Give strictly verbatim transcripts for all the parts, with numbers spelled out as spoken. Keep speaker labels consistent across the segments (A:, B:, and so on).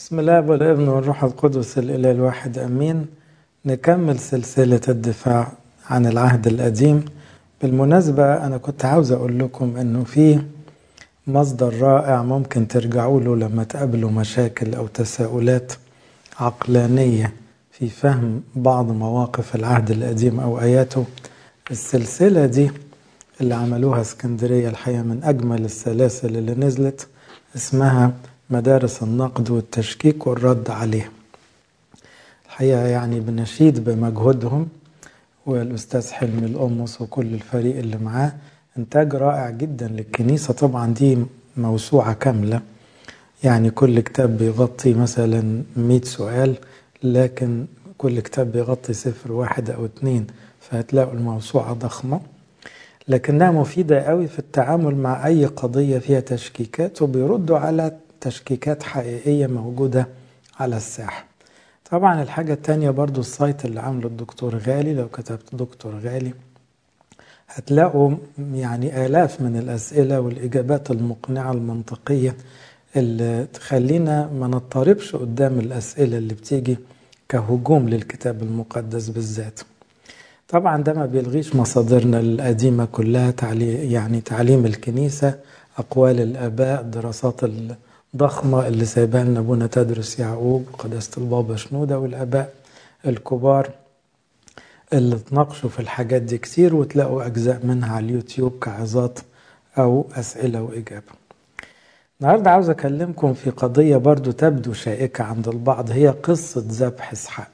A: بسم الله والابن والروح القدس الإله الواحد أمين. نكمل سلسلة الدفاع عن العهد القديم. بالمناسبة أنا كنت عاوز أقول لكم أنه في مصدر رائع ممكن ترجعوا له لما تقابلوا مشاكل أو تساؤلات عقلانية في فهم بعض مواقف العهد القديم أو آياته. السلسلة دي اللي عملوها اسكندرية الحقيقة من أجمل السلاسل اللي نزلت، اسمها مدارس النقد والتشكيك والرد عليه. الحقيقة يعني بنشيد بمجهودهم، والأستاذ حلمي الأمس وكل الفريق اللي معاه. إنتاج رائع جدا للكنيسة. طبعا دي موسوعة كاملة، يعني كل كتاب بيغطي مثلا مئة سؤال، لكن كل كتاب بيغطي سفر واحد أو اتنين، فهتلاقوا الموسوعة ضخمة، لكنها مفيدة قوي في التعامل مع أي قضية فيها تشكيكات، وبيردوا على تشكيكات حقيقية موجودة على الساحة. طبعا الحاجة التانية برضو السايت اللي عامله الدكتور غالي، لو كتبت دكتور غالي هتلاقوا يعني آلاف من الأسئلة والإجابات المقنعة المنطقية اللي تخلينا ما نضطربش قدام الأسئلة اللي بتيجي كهجوم للكتاب المقدس بالذات. طبعا ده ما بيلغيش مصادرنا القديمة كلها، تعليم يعني تعليم الكنيسة، أقوال الآباء، دراسات الضخمة اللي سايبها لنا أبونا تدرس يعقوب وقداسة البابا شنودة والآباء الكبار اللي تناقشوا في الحاجات دي كتير، وتلاقوا أجزاء منها على اليوتيوب كعظات أو أسئلة وإجابة. النهاردة عاوز أكلمكم في قضية برضو تبدو شائكة عند البعض، هي قصة ذبح إسحاق.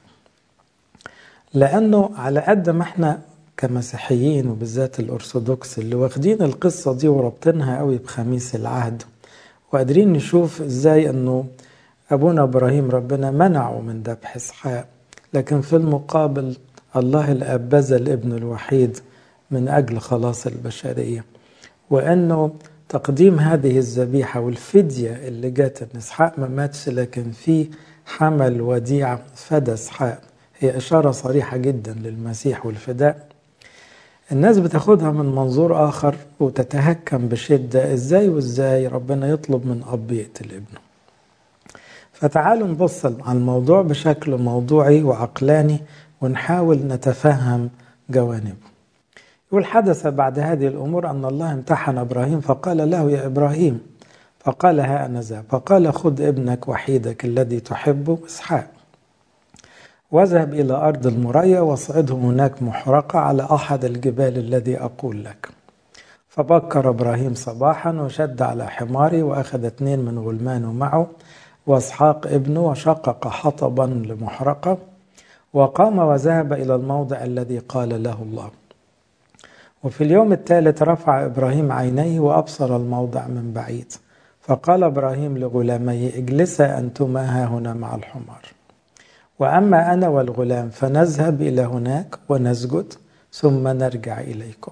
A: لأنه على قد ما احنا كمسيحيين وبالذات الأرثوذكس اللي واخدين القصة دي وربطينها قوي بخميس العهد، وقادرين نشوف ازاي انه أبونا إبراهيم ربنا منعه من ذبح إسحاق، لكن في المقابل الله الآب بذل ابنه الوحيد من أجل خلاص البشرية، وأنه تقديم هذه الذبيحة والفدية اللي جات إن إسحاق ما ماتش لكن في حمل وديعة فدى إسحاق، هي إشارة صريحة جدا للمسيح والفداء. الناس بتاخدها من منظور آخر وتتهكم بشدة، إزاي وإزاي ربنا يطلب من أب يقتل ابنه. فتعالوا نبص على الموضوع بشكل موضوعي وعقلاني ونحاول نتفهم جوانبه. يقول: حدث بعد هذه الأمور أن الله امتحن إبراهيم فقال له: يا إبراهيم. فقال: ها أنا ذا. فقال: خذ ابنك وحيدك الذي تحبه إسحاق واذهب إلى أرض المريا واصعده هناك محرقة على أحد الجبال الذي أقول لك. فبكر إبراهيم صباحا وشد على حماره وأخذ اثنين من غلمانه معه وإسحاق ابنه وشقق حطبا لمحرقة، وقام وذهب إلى الموضع الذي قال له الله. وفي اليوم الثالث رفع إبراهيم عينيه وأبصر الموضع من بعيد، فقال إبراهيم لغلاميه: اجلسا أنتما ها هنا مع الحمار، وأما أنا والغلام فنذهب إلى هناك ونسجد ثم نرجع إليكم.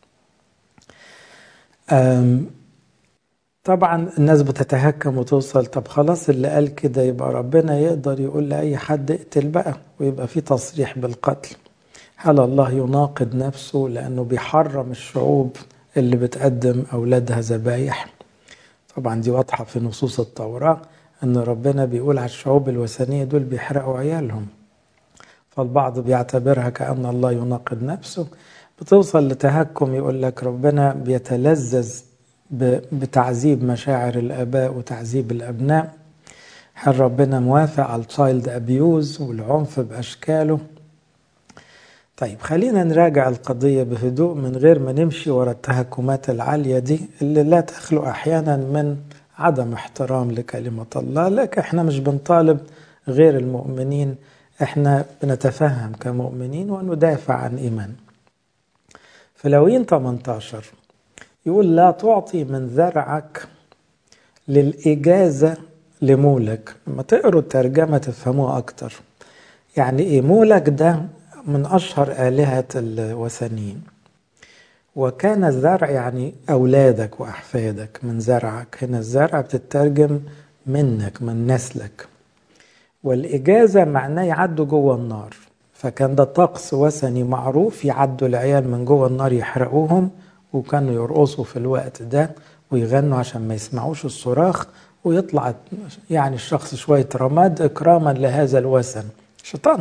A: طبعا الناس بتتهكم وتوصل، طب خلاص اللي قال كده يبقى ربنا يقدر يقول لأي حد اقتل بقى، ويبقى في تصريح بالقتل. هل الله يناقض نفسه لأنه بيحرم الشعوب اللي بتقدم أولادها ذبايح؟ طبعا دي واضحة في نصوص التوراة أن ربنا بيقول على الشعوب الوثنية دول بيحرقوا عيالهم، فالبعض بيعتبرها كأن الله يناقض نفسه. بتوصل لتهكم، يقول لك ربنا بيتلذذ بتعذيب مشاعر الآباء وتعذيب الأبناء. هل ربنا موافق على التشايلد أبيوز والعنف بأشكاله؟ طيب خلينا نراجع القضية بهدوء من غير ما نمشي ورا التهكمات العالية دي اللي لا تخلو أحيانا من عدم احترام لكلمة الله. لكن احنا مش بنطالب غير المؤمنين، احنا بنتفهم كمؤمنين وندافع عن إيمان. في لاويين ثمانية عشر يقول: لا تعطي من ذرعك للإجازة لمولك. لما تقروا الترجمة تفهموها أكتر. يعني إيه مولك؟ ده من أشهر آلهة الوثنيين، وكان الزرع يعني أولادك وأحفادك. من زرعك هنا الزرع بتترجم منك من نسلك، والإجازة معناه يعدوا جوه النار. فكان ده طقس وثني معروف، يعدوا العيال من جوه النار يحرقوهم، وكانوا يرقصوا في الوقت ده ويغنوا عشان ما يسمعوش الصراخ ويطلع يعني الشخص شوية رماد إكراما لهذا الوثن. شيطان.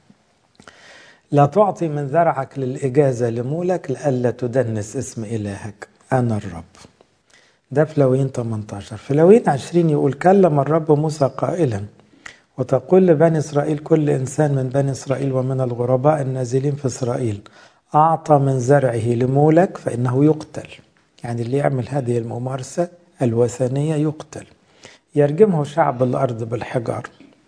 A: لا تعطي من ذرعك للإجازة لمولك لألا تدنس اسم إلهك، أنا الرب. ده في لاويين ثمانية عشر. في لاويين عشرين يقول كلم الرب موسى قائلا وتقول لبني إسرائيل كل إنسان من بني إسرائيل ومن الغرباء النازلين في إسرائيل أعطى من زرعه لمولك فإنه يقتل. يعني اللي يعمل هذه الممارسة الوثنية يقتل. يرجمه شعب الأرض بالحجار.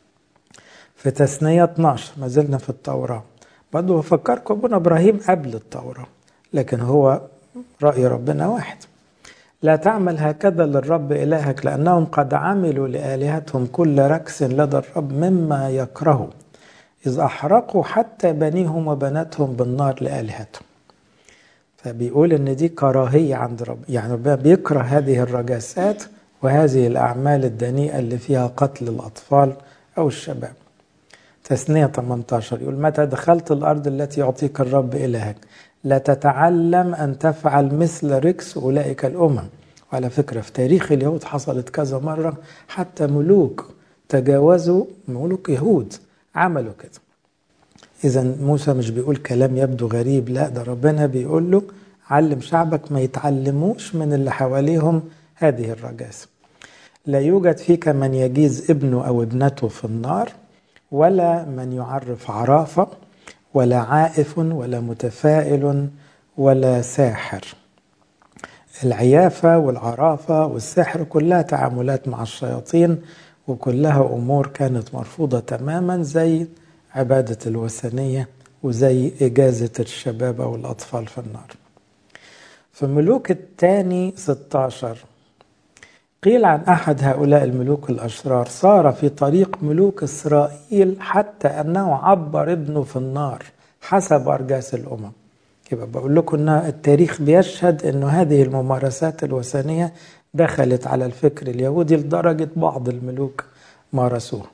A: في تثنية اثناشر، ما زلنا في التوراة، برضه بفكركم ابونا إبراهيم قبل التوراة، لكن هو رأي ربنا واحد. لا تعمل هكذا للرب إلهك لأنهم قد عملوا لآلهتهم كل ركس لدى الرب مما يكرهوا، إذ أحرقوا حتى بنيهم وبناتهم بالنار لآلهتهم. فبيقول إن دي كراهية عند رب، يعني ربنا بيكره هذه الرجاسات وهذه الأعمال الدنيئة اللي فيها قتل الأطفال أو الشباب. تثنية ثمانية عشر يقول متى دخلت الأرض التي يعطيك الرب إلهك لا تتعلم أن تفعل مثل ركس أولئك الأمم. وعلى فكرة في تاريخ اليهود حصلت كذا مرة، حتى ملوك تجاوزوا، ملوك يهود عملوا كده. إذا موسى مش بيقول كلام يبدو غريب، لا ده ربنا بيقول له علم شعبك ما يتعلموش من اللي حواليهم هذه الرجاسة. لا يوجد فيك من يجيز ابنه أو ابنته في النار، ولا من يعرف عرافة، ولا عائف، ولا متفائل، ولا ساحر. العيافة والعرافة والسحر كلها تعاملات مع الشياطين، وكلها أمور كانت مرفوضة تماما، زي عبادة الوثنية وزي إجازة الشباب والأطفال في النار. في ملوك الثاني ستة عشر قيل عن أحد هؤلاء الملوك الأشرار صار في طريق ملوك إسرائيل حتى أنه عبر ابنه في النار حسب أرجاس الأمم. يبقى بقول لكم أن التاريخ بيشهد أن هذه الممارسات الوثنية دخلت على الفكر اليهودي لدرجة بعض الملوك مارسوها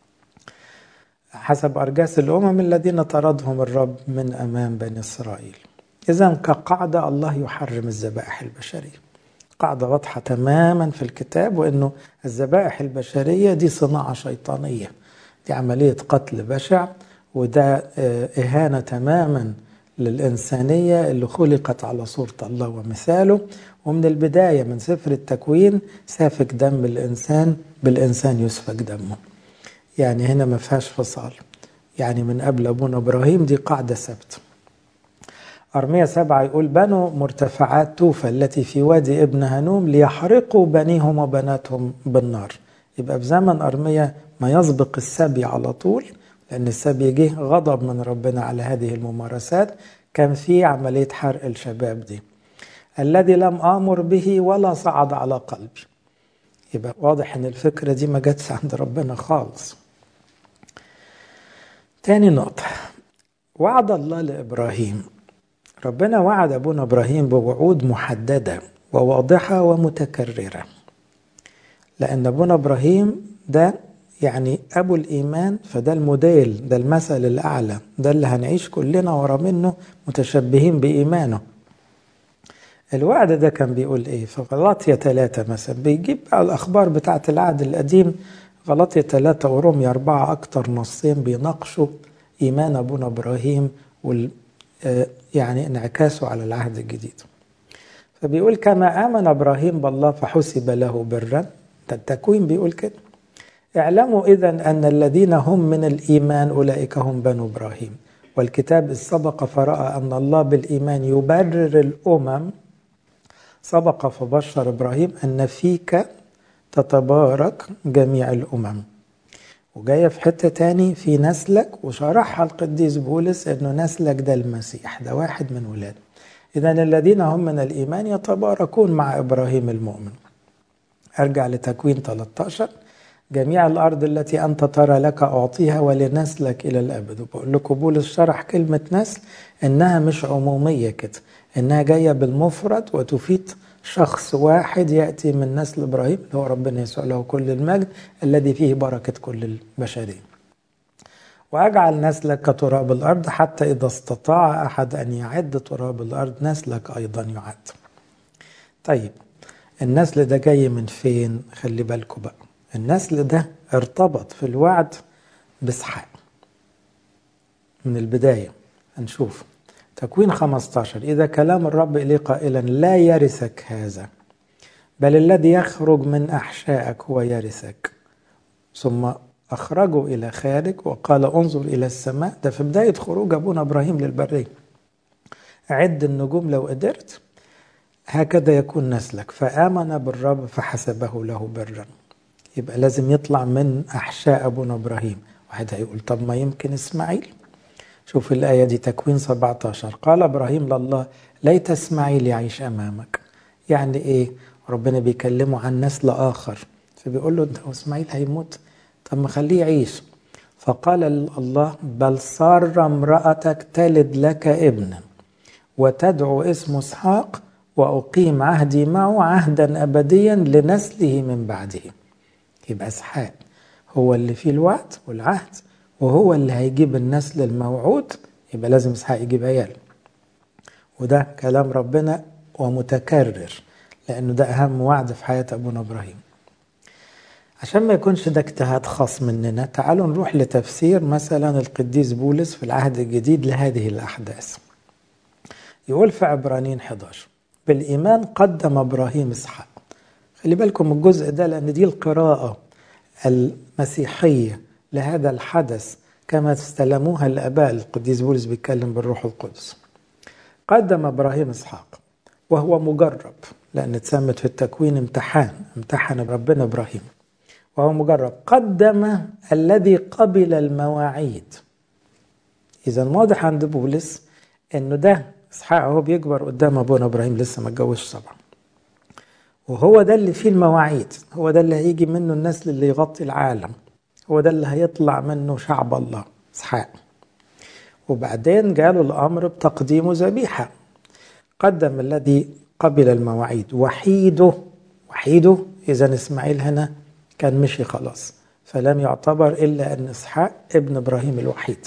A: حسب أرجاس الأمم الذين طردهم الرب من أمام بني إسرائيل. إذن كقاعدة الله يحرم الذبائح البشرية، قاعدة واضحة تماما في الكتاب، وأنه الذبائح البشرية دي صناعة شيطانية، دي عملية قتل بشع، وده إهانة تماما للإنسانية اللي خلقت على صورة الله ومثاله. ومن البداية من سفر التكوين سافك دم الإنسان بالإنسان يسفك دمه، يعني هنا ما فيهاش فصال، يعني من قبل أبونا إبراهيم دي قاعدة ثابتة. أرمية سبعة يقول بنوا مرتفعات توفى التي في وادي ابن هنوم ليحرقوا بنيهم وبناتهم بالنار. يبقى في زمن أرمية ما يسبق السبي على طول، لأن السبي جه غضب من ربنا على هذه الممارسات، كان في عملية حرق الشباب دي. الذي لم آمر به ولا صعد على قلبي. يبقى واضح ان الفكرة دي ما جاتش عند ربنا خالص. تاني نقطة، وعد الله لإبراهيم. ربنا وعد أبونا إبراهيم بوعود محددة وواضحة ومتكررة، لأن أبونا إبراهيم ده يعني أبو الإيمان، فده الموديل، ده المثل الأعلى، ده اللي هنعيش كلنا ورا منه متشبهين بإيمانه. الوعد ده كان بيقول إيه؟ في غلاطية ثلاثة مثلا بيجيب الأخبار بتاعة العهد القديم، غلاطية ثلاثة ورومية أربعة أكتر نصين بيناقشوا إيمان أبونا إبراهيم وال يعني انعكاسه على العهد الجديد. فبيقول كما آمن إبراهيم بالله فحسب له برا، ده التكوين بيقول كده. اعلموا إذن أن الذين هم من الإيمان أولئك هم بنو إبراهيم، والكتاب السبق فرأى أن الله بالإيمان يبرر الأمم، سبق فبشر إبراهيم أن فيك تتبارك جميع الأمم. وجاية في حتة تاني في نسلك، وشرحها القديس بولس أنه نسلك ده المسيح، ده واحد من ولاده. إذن الذين هم من الإيمان يتباركون مع إبراهيم المؤمن. أرجع لتكوين ثلاثة عشر جميع الأرض التي أنت ترى لك أعطيها ولنسلك إلى الأبد. وبقول لكم بولس شرح كلمة نسل إنها مش عمومية كده، إنها جاية بالمفرد وتفيد شخص واحد يأتي من نسل إبراهيم اللي هو ربنا يسوع له كل المجد الذي فيه بركة كل البشرية. وأجعل نسلك كتراب الأرض حتى إذا استطاع أحد أن يعد تراب الأرض نسلك أيضا يعد. طيب النسل ده جاي من فين؟ خلي بالكم بقى، النسل ده ارتبط في الوعد بإسحاق من البداية. هنشوف تكوين خمستاشر، إذا كلام الرب إليه قائلا لا يرثك هذا بل الذي يخرج من أحشائك هو يرثك، ثم أخرجه إلى خارج وقال انظر إلى السماء. ده في بداية خروج أبونا إبراهيم للبرية، عد النجوم لو قدرت، هكذا يكون نسلك. فآمن بالرب فحسبه له برا. يبقى لازم يطلع من أحشاء أبونا إبراهيم. واحد هيقول طب ما يمكن إسماعيل. شوف الآية دي تكوين سبعتاشر، قال إبراهيم لله ليت إسماعيل يعيش أمامك. يعني إيه؟ ربنا بيكلمه عن نسل آخر، فبيقول له أنت إسماعيل هيموت، طب ما خليه يعيش. فقال الله بل صار امرأتك تلد لك ابنا وتدعو اسمه إسحاق وأقيم عهدي معه عهدا أبديا لنسله من بعده. يبقى إسحاق هو اللي فيه الوعد والعهد، وهو اللي هيجيب النسل الموعود. يبقى لازم إسحاق يجيب عيال، وده كلام ربنا ومتكرر، لأنه ده أهم وعد في حياة أبونا إبراهيم. عشان ما يكونش ده اجتهاد خاص مننا، تعالوا نروح لتفسير مثلا القديس بولس في العهد الجديد لهذه الأحداث. يقول في عبرانيين حداشر بالإيمان قدم إبراهيم إسحاق. خلي بالكم الجزء ده، لأن دي القراءة المسيحية لهذا الحدث كما استلموها الآباء. القديس بولس بيتكلم بالروح القدس. قدم إبراهيم إسحاق وهو مجرب، لأن اتسمت في التكوين امتحان، امتحن ربنا إبراهيم وهو مجرب. قدم الذي قبل المواعيد. إذا واضح عند بولس إنه ده إسحاق هو بيكبر قدام أبونا إبراهيم، لسه ما اتجوزش طبعا، وهو ده اللي فيه المواعيد، هو ده اللي هيجي منه النسل اللي يغطي العالم، هو ده اللي هيطلع منه شعب الله إسحاق. وبعدين جاله الأمر بتقديم ذبيحة. قدم الذي قبل المواعيد وحيده. وحيده إذا إسماعيل هنا كان مشي خلاص، فلم يعتبر إلا أن إسحاق ابن إبراهيم الوحيد،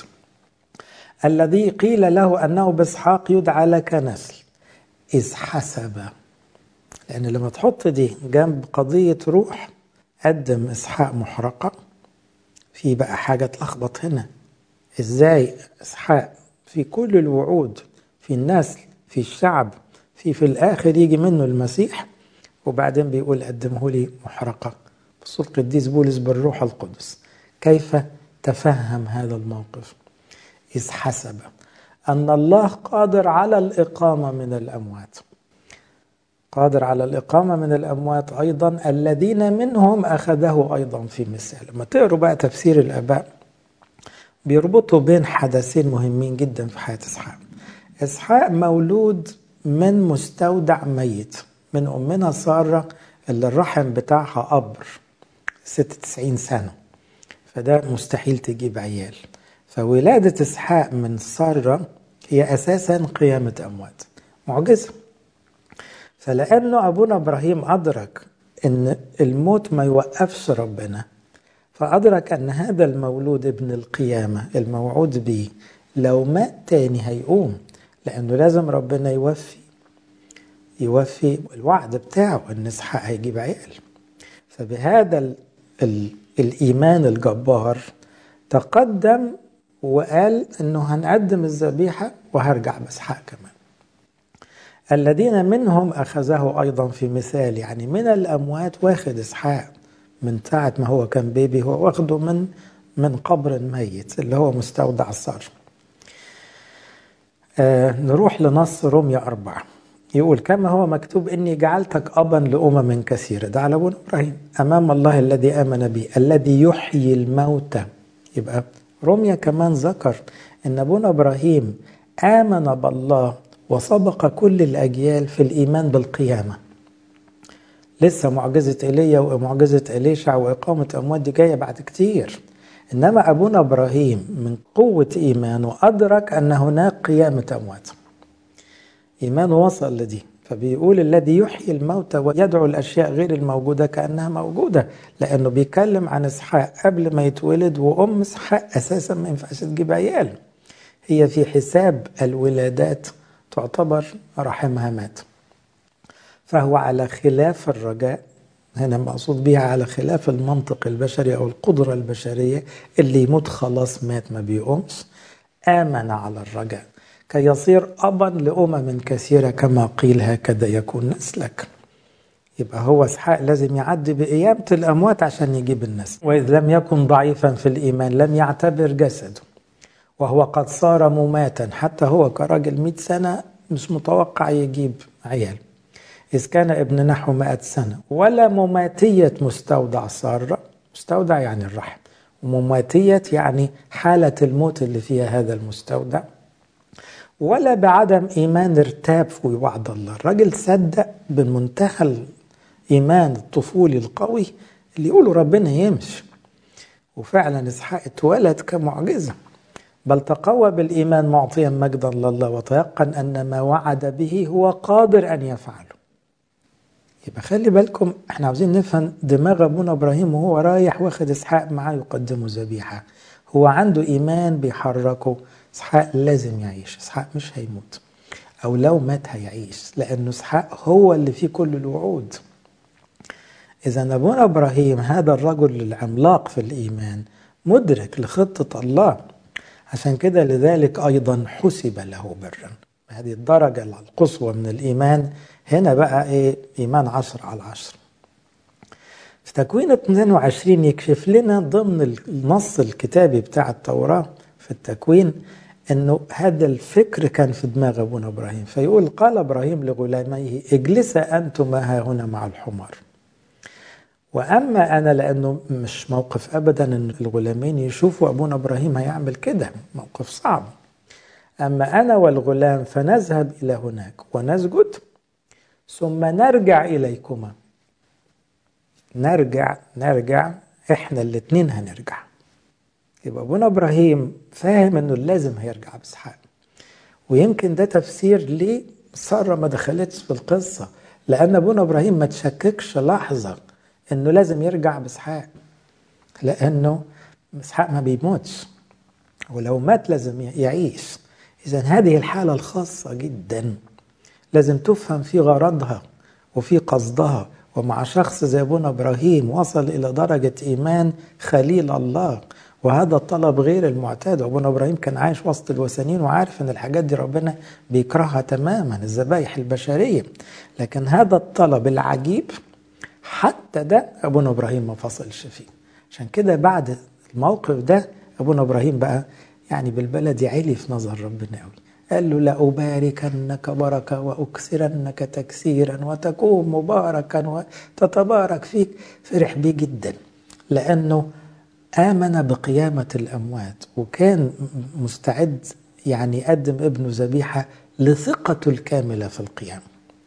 A: الذي قيل له أنه بإسحاق يدعى لك نسل إذ حسب. لأن لما تحط دي جنب قضية روح، قدم إسحاق محرقة، في بقى حاجة تلخبط هنا. إزاي إسحاق في كل الوعود، في النسل، في الشعب، في في الآخر يجي منه المسيح، وبعدين بيقول قدمه لي محرقة؟ بصوت القديس بولس بالروح القدس كيف تفهم هذا الموقف؟ إذ حسب أن الله قادر على الإقامة من الأموات. قادر على الإقامة من الأموات أيضا الذين منهم أخذه أيضا في مثال. لما تقروا بقى تفسير الآباء بيربطوا بين حدثين مهمين جدا في حياة إسحاق. إسحاق مولود من مستودع ميت من أمنا سارة، اللي الرحم بتاعها قبر ستة وتسعين سنة، فده مستحيل تجيب عيال. فولادة إسحاق من سارة هي أساسا قيامة أموات، معجزة. فلأنه أبونا إبراهيم أدرك أن الموت ما يوقفش ربنا، فأدرك أن هذا المولود ابن القيامة الموعود به لو مات تاني هيقوم، لأنه لازم ربنا يوفي يوفي الوعد بتاعه أن إسحاق هيجيب عيال. فبهذا ال ال الإيمان الجبار تقدم وقال أنه هنقدم الذبيحة وهرجع بإسحاق كمان. الذين منهم أخذه أيضا في مثال، يعني من الأموات واخد إسحاق من ساعة ما هو كان بيبي، هو واخده من من قبر ميت اللي هو مستودع الصار. آه نروح لنص رومية أربعة، يقول كما هو مكتوب إني جعلتك أبا لأمم كثيرة. ده على أبونا إبراهيم أمام الله الذي آمن به الذي يحيي الموتى. يبقى رومية كمان ذكر إن أبونا إبراهيم آمن بالله وسبق كل الأجيال في الإيمان بالقيامة. لسه معجزة إيليا ومعجزة إليشع وإقامة أموات دي جاية بعد كتير، إنما أبونا إبراهيم من قوة إيمانه أدرك أن هناك قيامة أموات، إيمانه وصل لدي. فبيقول الذي يحيي الموتى ويدعو الأشياء غير الموجودة كأنها موجودة، لأنه بيتكلم عن إسحاق قبل ما يتولد، وأم إسحاق أساسا ما ينفعش تجيب عيال، هي في حساب الولادات تعتبر رحمها مات. فهو على خلاف الرجاء. هنا مقصود بيها على خلاف المنطق البشري أو القدرة البشرية، اللي يموت خلاص مات ما بيقومش. آمن على الرجاء كي يصير أبا لأمم كثيرة كما قيل هكذا يكون نسلك. يبقى هو إسحاق لازم يعدي بقيامة الأموات عشان يجيب النسل. وإذ لم يكن ضعيفا في الإيمان لم يعتبر جسده وهو قد صار مماتا، حتى هو كراجل مئة سنة مش متوقع يجيب عيال. إذ كان ابن نحو مئة سنة ولا مماتية مستودع سارة. مستودع يعني الرحم، ومماتية يعني حالة الموت اللي فيها هذا المستودع. ولا بعدم إيمان ارتاب في وعد الله. الراجل صدق بمنتهى الإيمان الطفولي القوي اللي يقولوا ربنا يمشي. وفعلا إسحاق اتولد كمعجزة، بل تقوى بالإيمان معطيا مجدا لله وتيقن أن ما وعد به هو قادر أن يفعله. يبقى خلي بالكم، احنا عاوزين نفهم دماغ أبونا إبراهيم وهو رايح واخد إسحاق معاه يقدمه ذبيحة. هو عنده إيمان بيحركه. إسحاق لازم يعيش، إسحاق مش هيموت، أو لو مات هيعيش، لأنه إسحاق هو اللي فيه كل الوعود. إذا أبونا إبراهيم هذا الرجل العملاق في الإيمان مدرك لخطة الله، عشان كده لذلك أيضا حسب له برا. هذه الدرجة القصوى من الإيمان. هنا بقى إيه؟ إيمان عشر على عشر. في تكوين اثنين وعشرين يكشف لنا ضمن النص الكتابي بتاع التوراة في التكوين أنه هذا الفكر كان في دماغ أبونا إبراهيم. فيقول قال إبراهيم لغلاميه اجلسا أنتما ها هنا مع الحمار، وأما أنا، لأنه مش موقف أبدا أن الغلامين يشوفوا أبونا إبراهيم هيعمل كده، موقف صعب. أما أنا والغلام فنذهب إلى هناك ونسجد ثم نرجع إليكما. نرجع نرجع إحنا الاثنين هنرجع. يبقى أبونا إبراهيم فاهم أنه لازم هيرجع بإسحاق. ويمكن ده تفسير ليه سارة ما دخلتش في القصة، لأن أبونا إبراهيم ما تشككش لحظة أنه لازم يرجع بإسحاق، لأنه إسحاق ما بيموتش، ولو مات لازم يعيش. إذن هذه الحالة الخاصة جدا لازم تفهم في غرضها وفي قصدها. ومع شخص زي أبونا إبراهيم وصل إلى درجة إيمان خليل الله، وهذا الطلب غير المعتاد. أبونا إبراهيم كان عايش وسط الوثنيين وعارف أن الحاجات دي ربنا بيكرهها تماما، الذبائح البشرية. لكن هذا الطلب العجيب حتى ده أبونا إبراهيم ما فصلش فيه. عشان كده بعد الموقف ده أبونا إبراهيم بقى يعني بالبلد عالي في نظر ربنا قوي. قال له لأباركنك بركة وأكثرنك تكثيرا وتكون مباركا وتتبارك فيك. فرح بيه جدا لأنه آمن بقيامة الأموات، وكان مستعد يعني يقدم ابنه ذبيحة لثقته الكاملة في القيامة.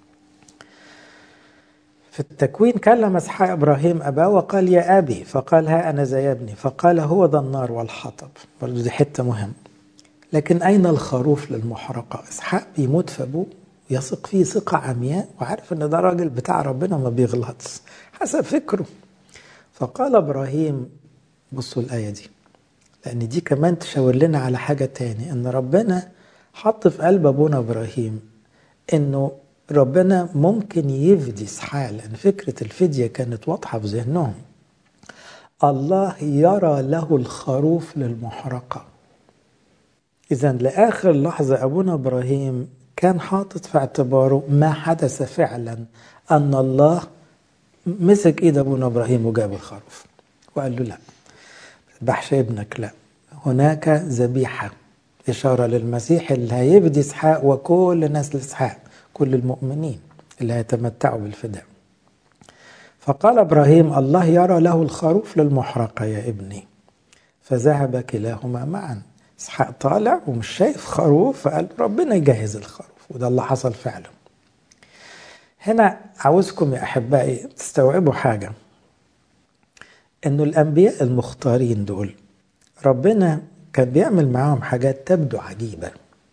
A: في التكوين كلم إسحاق إبراهيم أباه وقال يا أبي، فقال ها أنا ذا يا ابني، فقال هو ذا النار والحطب. برضو دي حتة مهم. لكن أين الخروف للمحرقة؟ إسحاق بيموت في أبوه، يثق فيه ثقة عمياء، وعارف أن ده راجل بتاع ربنا ما بيغلطش حسب فكره. فقال إبراهيم، بصوا الآية دي لأن دي كمان تشاور لنا على حاجة تاني، أن ربنا حط في قلب أبونا إبراهيم أنه ربنا ممكن يفدي إسحاق، لأن فكرة الفدية كانت واضحة في ذهنهم. الله يرى له الخروف للمحرقة. إذن لآخر لحظة أبونا إبراهيم كان حاطط في اعتباره ما حدث فعلا، أن الله مسك إيد أبونا إبراهيم وجاب الخروف وقال له لا بحش ابنك، لا، هناك ذبيحة، إشارة للمسيح اللي هيفدي إسحاق وكل نسل إسحاق، كل المؤمنين اللي هيتمتعوا بالفداء. فقال إبراهيم الله يرى له الخروف للمحرقة يا ابني، فذهب كلاهما معا. إسحاق طالع ومش شايف خروف، فقال ربنا يجهز الخروف، وده اللي حصل فعلا. هنا عاوزكم يا أحبائي تستوعبوا حاجة، إنه الأنبياء المختارين دول ربنا كان بيعمل معاهم حاجات تبدو عجيبة،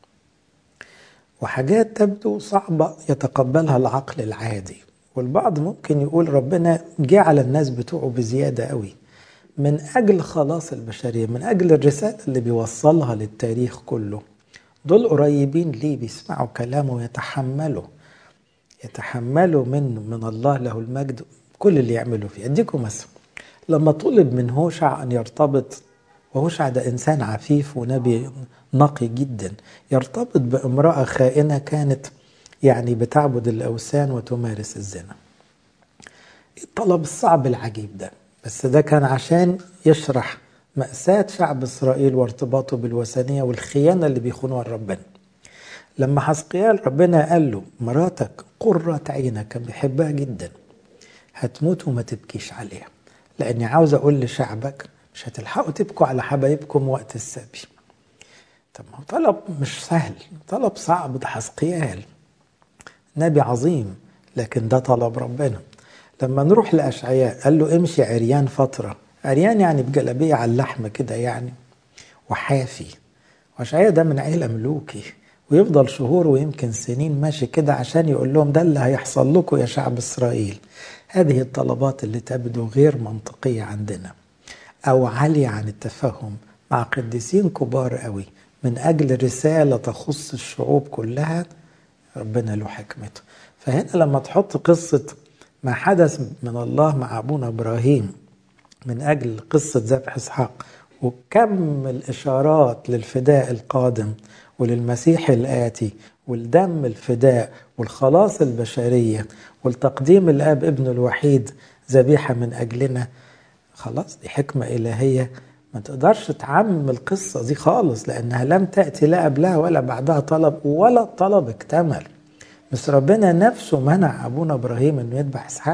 A: وحاجات تبدو صعبة يتقبلها العقل العادي. والبعض ممكن يقول ربنا جعل الناس بتوعه بزيادة قوي من أجل خلاص البشرية، من أجل الرسالة اللي بيوصلها للتاريخ كله. دول قريبين ليه، بيسمعوا كلامه ويتحملوا. يتحملوا منه من الله له المجد كل اللي يعملوا فيه. أديكم مثلا، لما طلب من هوشع أن يرتبط، وهوشع ده إنسان عفيف ونبي نقي جدا، يرتبط بامرأة خائنة كانت يعني بتعبد الأوثان وتمارس الزنا. الطلب الصعب العجيب ده، بس ده كان عشان يشرح مأساة شعب إسرائيل وارتباطه بالوثنية والخيانة اللي بيخونوها ربنا. لما حزقيال ربنا قال له مراتك قرة عينك، كان بيحبها جدا، هتموت وما تبكيش عليها، لأني عاوز أقول لشعبك مش هتلحقوا تبكوا على حبايبكم وقت السبي. طب ما هو طلب مش سهل، طلب صعب، ده حزقيال نبي عظيم، لكن ده طلب ربنا. لما نروح لأشعياء قال له امشي عريان فترة، عريان يعني بجلبية على اللحم كده يعني وحافي، وأشعياء ده من عيلة ملوكي، ويفضل شهور ويمكن سنين ماشي كده عشان يقول لهم ده اللي هيحصل لكم يا شعب إسرائيل. هذه الطلبات اللي تبدو غير منطقية عندنا أو عالية عن التفهم مع قديسين كبار قوي من أجل رسالة تخص الشعوب كلها، ربنا له حكمته. فهنا لما تحط قصة ما حدث من الله مع أبونا إبراهيم من أجل قصة ذبح إسحاق، وكم الإشارات للفداء القادم وللمسيح الآتي والدم الفداء والخلاص البشرية والتقديم الآب ابنه الوحيد ذبيحة من أجلنا، خلاص دي حكمة إلهية ما تقدرش تعمم القصة دي خالص، لأنها لم تأتي لا قبلها ولا بعدها طلب ولا الطلب اكتمل. بس ربنا نفسه منع أبونا إبراهيم أنه يذبح إسحاق.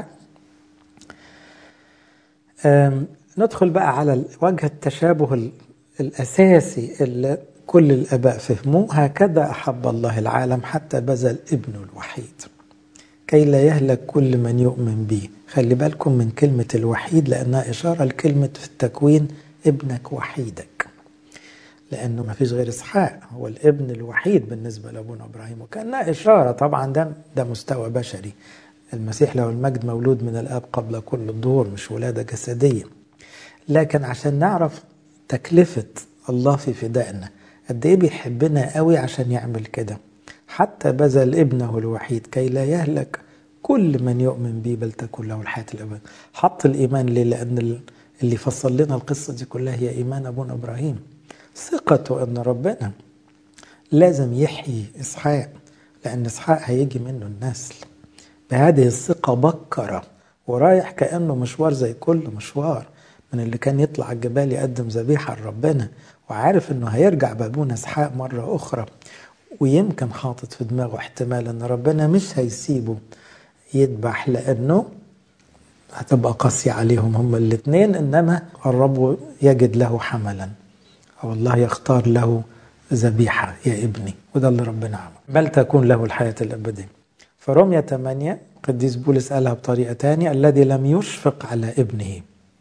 A: ندخل بقى على وجه التشابه الأساسي اللي كل الآباء فهموه. هكذا أحب الله العالم حتى بذل ابنه الوحيد كي لا يهلك كل من يؤمن به. خلي بالكم من كلمة الوحيد لأنها إشارة لكلمة في التكوين ابنك وحيدك، لأنه ما فيش غير إسحاق هو الابن الوحيد بالنسبة لأبونا إبراهيم، وكأنها إشارة طبعا ده, ده مستوى بشري. المسيح له المجد مولود من الآب قبل كل الظهور، مش ولادة جسدية، لكن عشان نعرف تكلفة الله في فدائنا قد إيه بيحبنا قوي عشان يعمل كده. حتى بذل ابنه الوحيد كي لا يهلك كل من يؤمن به بل تكون له الحياة الأبدية. حط الإيمان ليه؟ لأن اللي فصل لنا القصة دي كلها هي إيمان أبونا إبراهيم، ثقته أن ربنا لازم يحيي إسحاق لأن إسحاق هيجي منه النسل. بهذه الثقة بكرة ورايح كأنه مشوار زي كل مشوار، من اللي كان يطلع الجبال يقدم ذبيحة لربنا وعارف أنه هيرجع بابونا إسحاق مرة أخرى، ويمكن حاطط في دماغه احتمال أن ربنا مش هيسيبه يذبح لأنه هتبقى قاسية عليهم هما الاثنين، إنما الرب يجد له حملا أو الله يختار له ذبيحة يا ابني، وده اللي ربنا عمل، بل تكون له الحياة الأبدية. فرمية ثمانية قديس بولس قالها بطريقة تانية، الذي لم يشفق على ابنه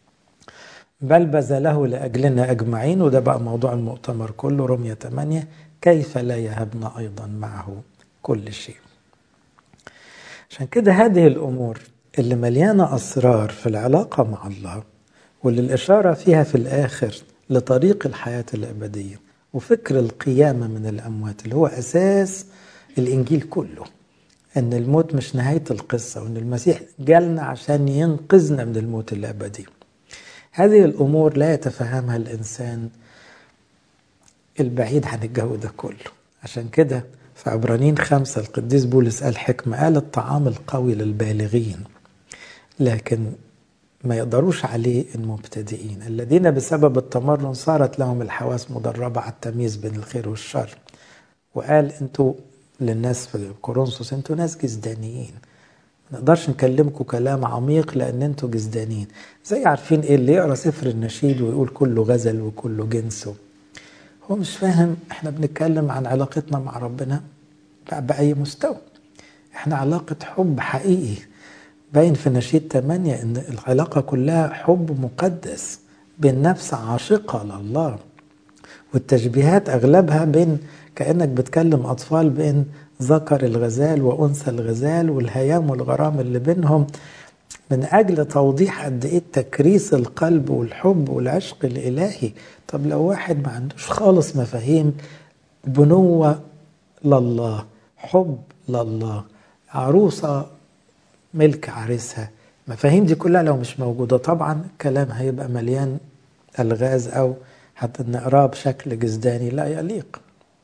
A: بل بذله لأجلنا أجمعين، وده بقى موضوع المؤتمر كله. رمية ثمانية كيف لا يهبنا أيضا معه كل شيء. عشان كده هذه الأمور اللي مليانة أسرار في العلاقة مع الله، واللي الإشارة فيها في الآخر لطريق الحياة الأبدية وفكر القيامة من الأموات اللي هو أساس الإنجيل كله، أن الموت مش نهاية القصة، وأن المسيح جالنا عشان ينقذنا من الموت الأبدي. هذه الأمور لا يتفهمها الإنسان البعيد عن الجو ده كله. عشان كده في عبرانيين خمسة القديس بولس قال حكمة، قال الطعام القوي للبالغين لكن ما يقدروش عليه المبتدئين الذين بسبب التمرن صارت لهم الحواس مدربة على التمييز بين الخير والشر. وقال انتوا للناس في كورنثوس انتوا ناس جزدانيين، ما نقدرش نكلمكم كلام عميق لان انتوا جزدانيين. زي عارفين ايه اللي يقرأ سفر النشيد ويقول كله غزل وكله جنسه، هو مش فاهم احنا بنتكلم عن علاقتنا مع ربنا بأي مستوى. احنا علاقة حب حقيقي، باين في نشيد ثمانية ان العلاقة كلها حب مقدس بين نفس عاشقة لله، والتشبيهات اغلبها بين كأنك بتكلم اطفال بين ذكر الغزال وانثى الغزال والهيام والغرام اللي بينهم، من أجل توضيح قد إيه تكريس القلب والحب والعشق الإلهي. طب لو واحد ما عندوش خالص مفاهيم بنوة لله، حب لله، عروسة ملك عريسها. المفاهيم دي كلها لو مش موجودة طبعا الكلام هيبقى مليان ألغاز أو حتى نقراه بشكل جزداني لا يليق.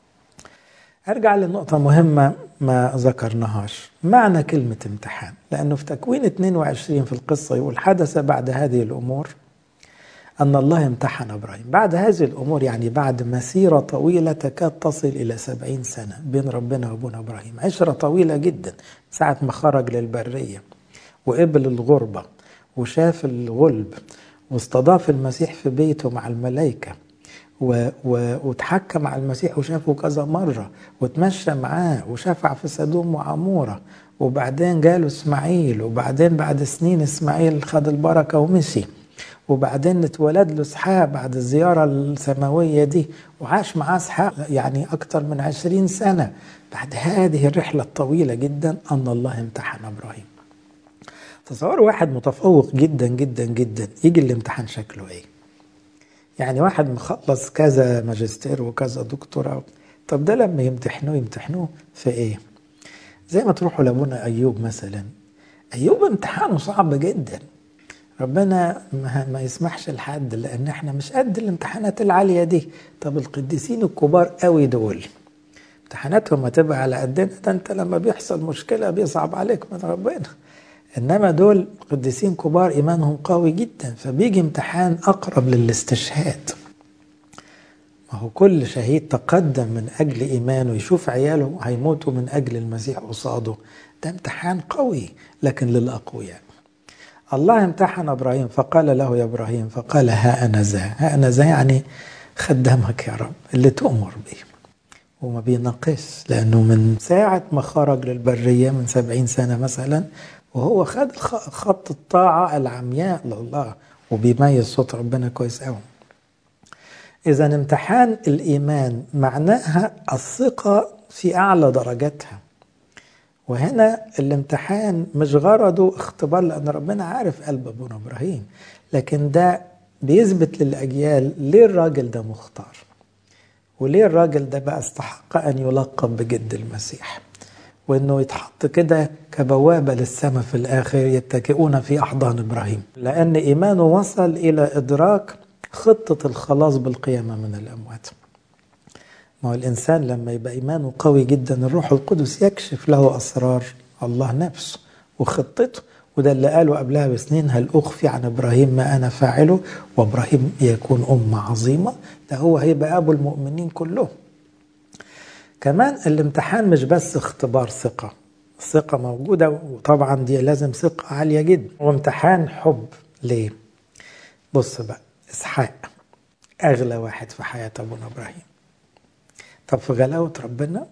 A: أرجع لنقطة مهمة ما ذكرناهاش، معنى كلمة امتحان، لأنه في تكوين اثنين وعشرين في القصة يقول حدث بعد هذه الأمور أن الله امتحن إبراهيم. بعد هذه الأمور يعني بعد مسيرة طويلة تكاد تصل إلى سبعين سنة بين ربنا وابونا إبراهيم، عشرة طويلة جدا ساعة ما خرج للبرية وقبل الغربة وشاف الغلب واستضاف المسيح في بيته مع الملائكة و... و... وتحكى مع المسيح وشافه كذا مرة وتمشى معاه وشفع في سدوم وعمورة، وبعدين جاله إسماعيل، وبعدين بعد سنين إسماعيل خد البركة ومشي، وبعدين اتولد له اسحاق بعد الزيارة السماوية دي، وعاش معاه اسحاق يعني أكتر من عشرين سنة. بعد هذه الرحلة الطويلة جدا أن الله امتحن إبراهيم. تصوروا واحد متفوق جدا جدا جدا يجي الامتحان شكله ايه؟ يعني واحد مخلص كذا ماجستير وكذا دكتوراه، طب ده لما يمتحنوه يمتحنوه في ايه؟ زي ما تروحوا لابونا أيوب مثلا، أيوب امتحانه صعب جدا، ربنا ما يسمحش لحد لأن احنا مش قد الامتحانات العالية دي. طب القديسين الكبار قوي دول امتحاناتهم هتبقى على قدنا، ده انت لما بيحصل مشكلة بيصعب عليك من ربنا، إنما دول قديسين كبار إيمانهم قوي جدا، فبيجي امتحان أقرب للاستشهاد. ما هو كل شهيد تقدم من أجل إيمانه يشوف عياله هيموتوا من أجل المسيح قصاده، ده امتحان قوي لكن للأقوياء. الله امتحن إبراهيم فقال له يا إبراهيم، فقال ها أنا ذا. ها أنا ذا يعني خدامك يا رب اللي تؤمر به، وما بيناقش، لأنه من ساعة ما خرج للبرية من سبعين سنة مثلا وهو خد خط الطاعة العمياء لله وبيميز صوت ربنا كويس قوي. إذا امتحان الإيمان معناها الثقة في أعلى درجاتها، وهنا الامتحان مش غرضه اختبار لأن ربنا عارف قلب أبونا إبراهيم، لكن ده بيثبت للأجيال ليه الراجل ده مختار، وليه الراجل ده بقى استحق أن يلقب بجد المسيح، وأنه يتحط كده كبوابة للسماء في الآخر يتكئون في أحضان إبراهيم، لأن إيمانه وصل إلى إدراك خطة الخلاص بالقيامة من الأموات. ما هو الإنسان لما يبقى إيمانه قوي جدا الروح القدس يكشف له أسرار الله نفسه وخطته، وده اللي قاله قبلها بسنين هل أخفي عن إبراهيم ما أنا فاعله وإبراهيم يكون أمة عظيمة، ده هو هيبقى أبو المؤمنين كلهم. كمان الامتحان مش بس اختبار ثقة، الثقة موجودة وطبعا دي لازم ثقة عالية جدا، وامتحان حب. ليه؟ بص بقى، إسحاق أغلى واحد في حياة أبونا إبراهيم، طب في غلاوة ربنا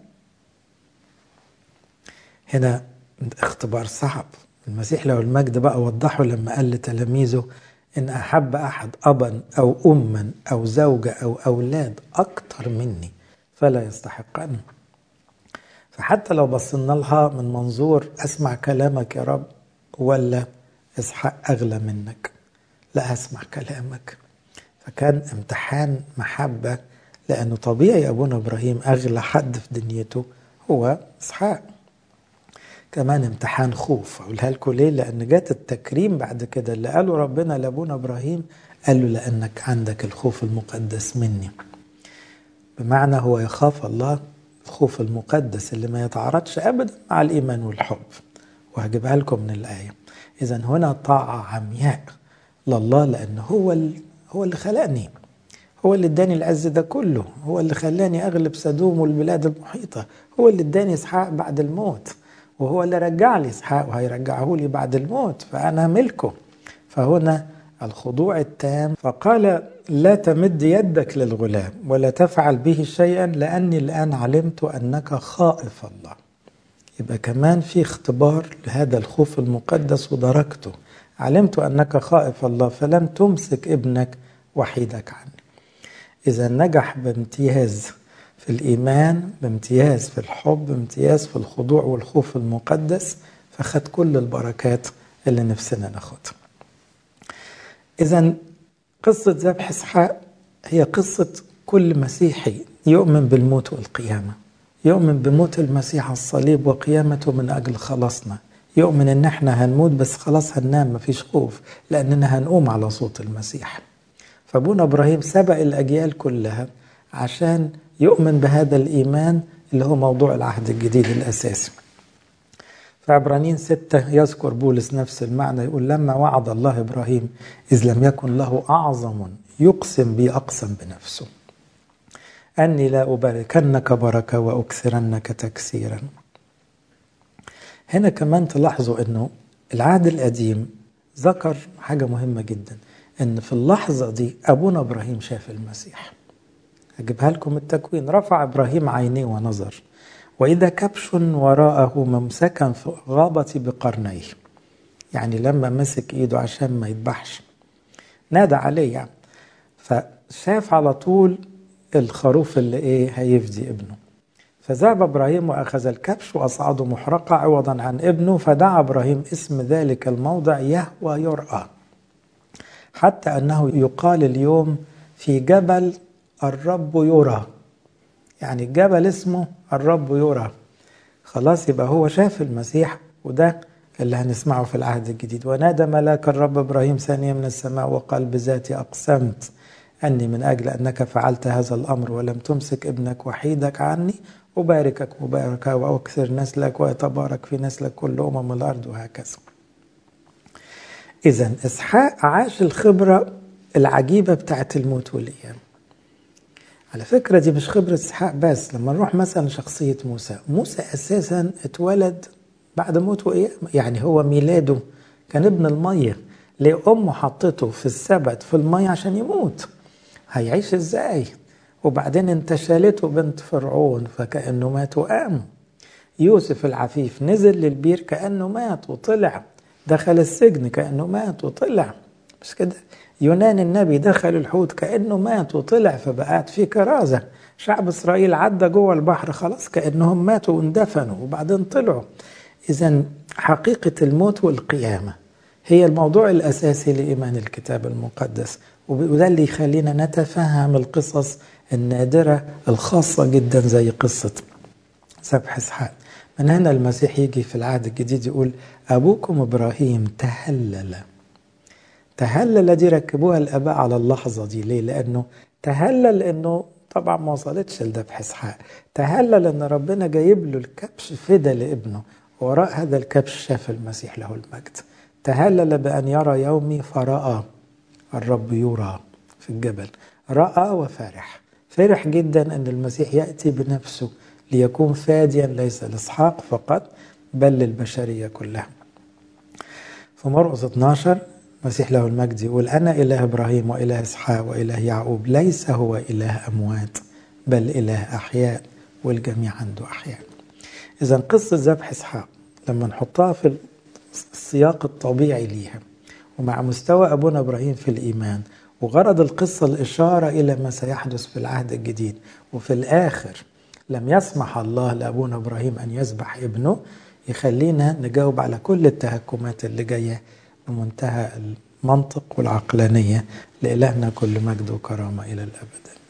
A: هنا اختبار صعب. المسيح له المجد بقى وضحه لما قال لتلاميذه إن أحب أحد أبا أو أما أو زوجة أو أولاد أكتر مني فلا يستحقني. فحتى لو بصينا لها من منظور أسمع كلامك يا رب ولا إسحاق أغلى منك، لا أسمع كلامك. فكان امتحان محبة، لأنه طبيعي أبونا إبراهيم أغلى حد في دنيته هو إسحاق. كمان امتحان خوف، أقولها لكم ليه؟ لأن جات التكريم بعد كده اللي قاله ربنا لأبونا إبراهيم، قال له لأنك عندك الخوف المقدس مني، بمعنى هو يخاف الله، الخوف المقدس اللي ما يتعارضش أبدا مع الإيمان والحب. وهجيبها لكم من الآية. إذا هنا طاعة عمياء لله، لأن هو هو اللي خلقني، هو اللي اداني العز ده كله، هو اللي خلاني أغلب سدوم والبلاد المحيطة، هو اللي اداني إسحاق بعد الموت، وهو اللي رجع لي إسحاق وهيرجعه لي بعد الموت، فأنا ملكه. فهنا الخضوع التام. فقال لا تمد يدك للغلام ولا تفعل به شيئا لأني الآن علمت أنك خائف الله. يبقى كمان في اختبار لهذا الخوف المقدس ودركته، علمت أنك خائف الله فلم تمسك ابنك وحيدك عني. إذا نجح بامتياز في الإيمان، بامتياز في الحب، بامتياز في الخضوع والخوف المقدس، فخد كل البركات اللي نفسنا ناخدها. إذا قصة ذبح إسحاق هي قصة كل مسيحي يؤمن بالموت والقيامة، يؤمن بموت المسيح على الصليب وقيامته من أجل خلاصنا، يؤمن إن احنا هنموت بس خلاص هننام مفيش خوف لأننا هنقوم على صوت المسيح. فأبونا إبراهيم سبق الأجيال كلها عشان يؤمن بهذا الإيمان اللي هو موضوع العهد الجديد الأساسي. في عبرانيين ستة يذكر بولس نفس المعنى، يقول لما وعد الله إبراهيم إذ لم يكن له أعظم يقسم بي أقسم بنفسه أني لا أباركنك بركة وأكثرنك تكسيرا. هنا كمان تلاحظوا أنه العهد القديم ذكر حاجة مهمة جدا، أن في اللحظة دي أبونا إبراهيم شاف المسيح. أجيبها لكم التكوين، رفع إبراهيم عينيه ونظر وإذا كبش وراءه ممسكا في غابة بقرنيه، يعني لما مسك إيده عشان ما يذبحش نادى عليه يعني، فشاف على طول الخروف اللي إيه هيفدي ابنه. فذهب إبراهيم وأخذ الكبش وأصعده محرقة عوضا عن ابنه، فدعا إبراهيم اسم ذلك الموضع يهوى يرأى، حتى أنه يقال اليوم في جبل الرب يرى، يعني الجبل اسمه الرب يرى. خلاص يبقى هو شاف المسيح، وده اللي هنسمعه في العهد الجديد. ونادى ملاك الرب إبراهيم ثانية من السماء وقال بذاتي أقسمت أني من أجل أنك فعلت هذا الأمر ولم تمسك ابنك وحيدك عني أباركك مباركة وأكثر نسلك ويتبارك في نسلك كل أمم الأرض، وهكذا. إذن إسحاق عاش الخبرة العجيبة بتاعت الموت والقيامة. على فكرة دي مش خبرة إسحاق بس، لما نروح مثلا شخصية موسى، موسى أساسا اتولد بعد موت وقيامة، يعني هو ميلاده كان ابن المية، ليه أمه حطته في السبت في المية عشان يموت، هيعيش إزاي؟ وبعدين انتشلته بنت فرعون فكأنه مات وقام. يوسف العفيف نزل للبير كأنه مات وطلع، دخل السجن كأنه مات وطلع، مش كده؟ يونان النبي دخل الحوت كأنه مات وطلع فبقات في كرازة. شعب إسرائيل عدى جوه البحر خلاص كأنهم ماتوا واندفنوا وبعدين طلعوا. إذن حقيقة الموت والقيامة هي الموضوع الأساسي لإيمان الكتاب المقدس، وده اللي يخلينا نتفهم القصص النادرة الخاصة جدا زي قصة ذبح إسحاق. من هنا المسيح يجي في العهد الجديد يقول أبوكم إبراهيم تهلل. تهلل دي ركبوها الآباء على اللحظة دي، ليه؟ لأنه تهلل لأنه طبعا ما وصلتش لذبح إسحاق، تهلل أن ربنا جايب له الكبش فدا لابنه، وراء هذا الكبش شاف المسيح له المجد. تهلل بأن يرى يومي فرأى الرب يرى في الجبل، رأى وفرح، فرح جدا أن المسيح يأتي بنفسه ليكون فاديا ليس لإسحاق فقط بل للبشرية كلها. في مرقس اثناشر المسيح له المجد يقول أنا إله إبراهيم وإله إسحاق وإله يعقوب، ليس هو إله أموات بل إله أحياء والجميع عنده أحياء. إذا قصة ذبح إسحاق لما نحطها في السياق الطبيعي ليها ومع مستوى أبونا إبراهيم في الإيمان، وغرض القصة الإشارة إلى ما سيحدث في العهد الجديد، وفي الآخر لم يسمح الله لأبونا إبراهيم أن يذبح ابنه، يخلينا نجاوب على كل التهكمات اللي جاية بمنتهى المنطق والعقلانية. لإلهنا كل مجد وكرامة إلى الأبد.